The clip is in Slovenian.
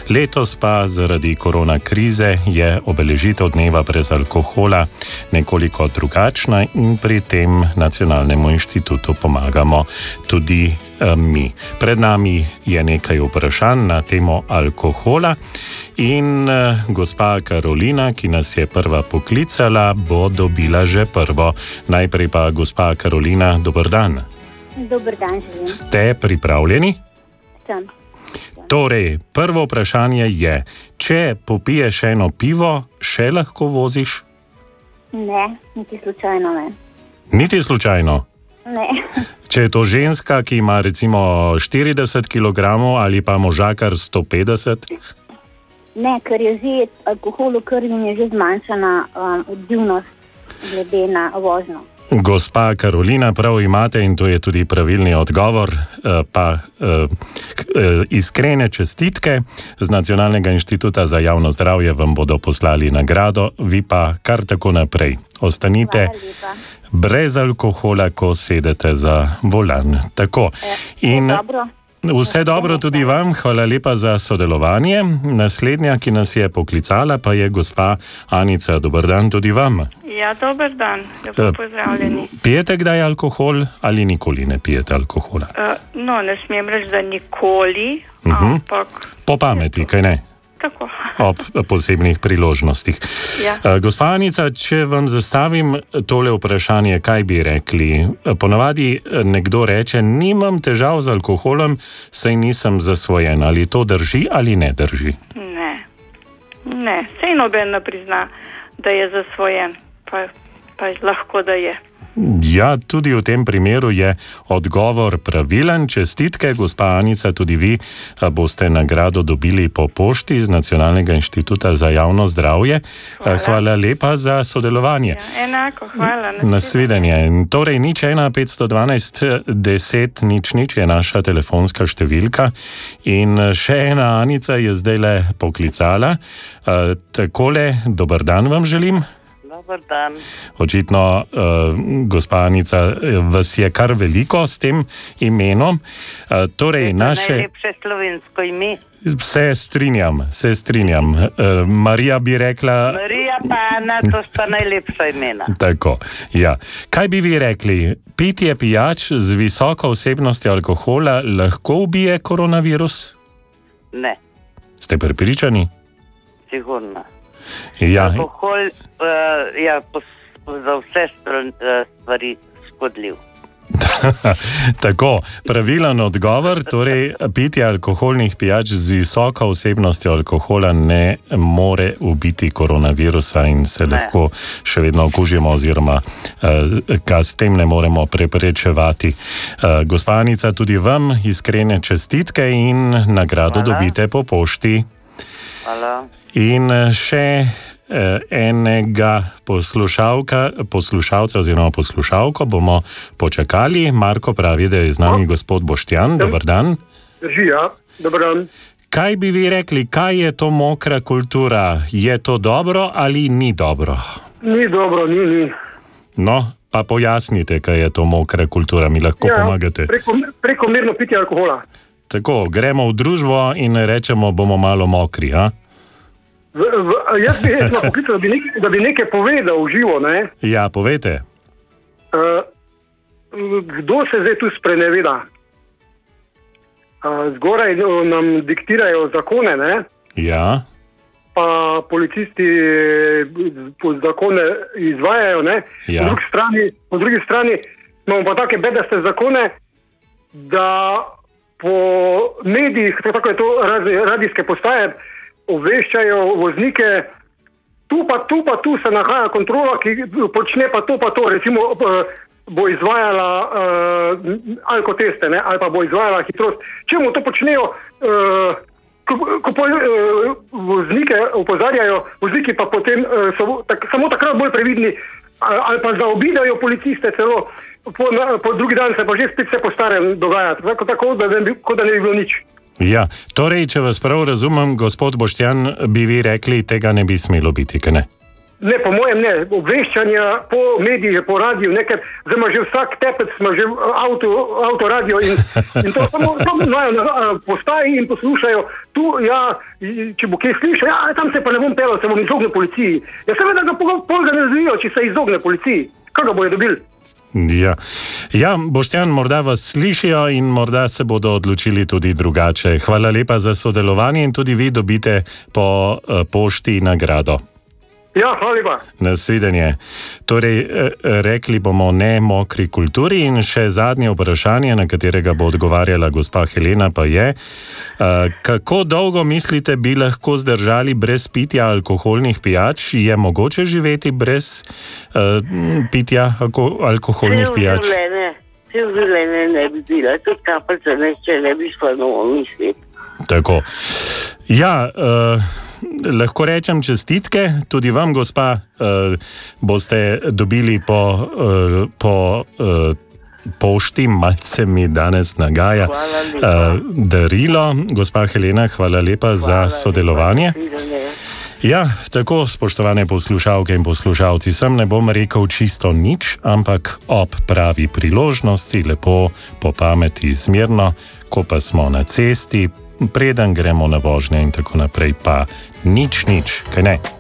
Letos pa zaradi korona krize je obeležitev dneva brez alkohola nekoliko drugačna in pri tem Nacionalnemu inštitutu pomagamo tudi mi. Pred nami je nekaj vprašanj na temo alkohola in gospa Karolina, ki nas je prva poklicala, bo dobila že prvo. Najprej pa gospa Karolina, dober dan. Dober dan, želim. Ste pripravljeni? Sem. Torej, prvo vprašanje je, če popiješ eno pivo, še lahko voziš? Ne, niti slučajno ne. Niti slučajno? Ne. Če je to ženska, ki ima recimo 40 kg ali pa možakar 150? Ne, ker je že alkohol v krvi in je že zmanjšana odzivnost glede na vožnjo. Gospa Karolina, prav imate in to je tudi pravilni odgovor, pa iskrene čestitke z Nacionalnega inštituta za javno zdravje vam bodo poslali nagrado, vi pa kar tako naprej. Ostanite brez alkohola, ko sedete za volan. Tako. In vse dobro tudi vam, hvala lepa za sodelovanje. Naslednja, ki nas je poklicala, pa je gospa Anica. Dober dan tudi vam. Ja, dober dan, lepo pozdravljeni. Pijete kdaj alkohol ali nikoli ne pijete alkohola? No, ne smem reči, da nikoli, ampak... Po pameti, kaj ne? Tako. Ob posebnih priložnostih. Ja. Gospa Anica, če vam zastavim tole vprašanje, kaj bi rekli? Ponavadi nekdo reče, nimam težav z alkoholom, saj nisem zasvojen. Ali to drži ali ne drži? Ne, saj noben ne prizna, da je zasvojen, pa lahko da je. Ja, tudi v tem primeru je odgovor pravilen. Čestitke, gospa Anica, tudi vi boste nagrado dobili po pošti z Nacionalnega inštituta za javno zdravje. Hvala lepa za sodelovanje. Ja, enako, hvala. Nasvidenje. Torej, 01 512 10 00 je naša telefonska številka in še ena Anica je zdajle poklicala. Takole, dober dan vam želim. Dobar dan. Očitno, gospa Anica, vas je kar veliko s tem imenom. Torej, najlepše slovensko ime. Se strinjam. Marija bi rekla... Marija pa Ana, to sta najlepša imena. Tako, ja. Kaj bi vi rekli? Pitje pijač z visoko vsebnostjo alkohola lahko ubije koronavirus? Ne. Ste prepričani? Sigurno. Ja. Alkohol je za vse stvari škodljiv. Tako, pravilen odgovor, torej pitje alkoholnih pijač z visoko vsebnostjo alkohola ne more ubiti koronavirusa in se lahko še vedno okužimo oziroma ga s tem ne moremo preprečevati. Gospa Anica, tudi vam iskrene čestitke in nagrado dobite po pošti. Hvala. In še enega poslušalca oziroma poslušalko bomo počakali. Marko pravi, da je z nami gospod Boštjan. Dobar dan. Drži, ja. Dobar dan. Kaj bi vi rekli, kaj je to mokra kultura? Je to dobro ali ni dobro? Ni dobro, ni. No, pa pojasnite, kaj je to mokra kultura, mi lahko pomagate. Prekomerno pitje alkohola. Tako, gremo v družbo in rečemo, bomo malo mokri, a? Jaz bi poklical, da bi nekaj povedal v živo, ne? Ja, povejte. Kdo se zdaj tu spreneveda? Zgoraj nam diktirajo zakone, ne? Ja. Pa policisti zakone izvajajo, ne? Ja. Po drugi strani imamo pa take bedaste zakone, da po medijih, tako je to radijske postaje, obveščajo voznike, tu se nahaja kontrola, ki počne pa to, recimo bo izvajala alkoteste, ne, ali pa bo izvajala hitrost. Čemu to počnejo, ko voznike opozarjajo, vozniki pa potem so samo takrat bolj previdni, ali pa zaobidajo policiste celo, po drugi dan se pa že spet vse po starem dogaja, tako da ne bi bilo nič. Ja, torej, če vas prav razumem, gospod Boštjan, bi vi rekli, tega ne bi smelo biti, kaj ne? Ne, po mojem ne, obveščanja po medijih, po radiju, nekaj, zdaj ima že vsak tepec, ima že avtoradio in to samo imajo na postaji in poslušajo. Tu, ja, če bo kaj slišal, ja, tam se pa ne bom pelal, se bom izognil policiji. Ja, seveda ga pol ga ne zvijo, če se izogne policiji. Kaj ga bojo dobili? Ja, Boštjan, morda vas slišijo in morda se bodo odločili tudi drugače. Hvala lepa za sodelovanje in tudi vi dobite po pošti nagrado. Ja, hvala lepa. Nasvidenje. Torej, rekli bomo ne mokri kulturi in še zadnje vprašanje, na katerega bo odgovarjala gospa Helena, pa je, kako dolgo mislite, bi lahko zdržali brez pitja alkoholnih pijač? Je mogoče živeti brez pitja alkoholnih pijač? Vse življenje ne bi bila, tudi kapljica če ne bi šla novo misliti. Tako. Ja, lahko rečem čestitke, tudi vam, gospa, boste dobili po pošti, malce mi danes nagaja, darilo. Gospa Helena, hvala lepa za sodelovanje. Ja, tako, spoštovane poslušalke in poslušalci, sem ne bom rekel čisto nič, ampak ob pravi priložnosti, lepo po pameti, zmerno, ko pa smo na cesti, preden gremo na vožnje in tako naprej, pa nič, kaj ne.